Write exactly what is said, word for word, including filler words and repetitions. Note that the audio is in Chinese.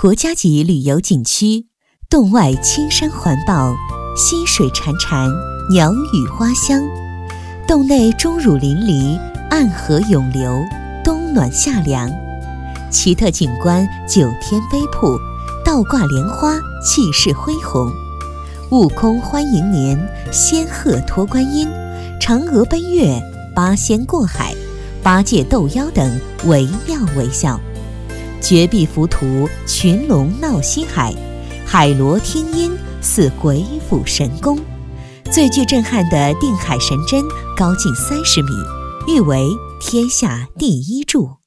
国家级旅游景区，洞外青山环抱，溪水潺潺，鸟语花香；洞内钟乳淋漓，暗河涌流，冬暖夏凉。奇特景观九天飞瀑，倒挂莲花，气势恢宏；悟空欢迎年，仙鹤托观音，嫦娥奔月，八仙过海，八戒斗妖等惟妙惟肖。绝壁浮屠，群龙闹西海，海螺听音，似鬼斧神工。最具震撼的定海神针高近三十米，誉为天下第一柱。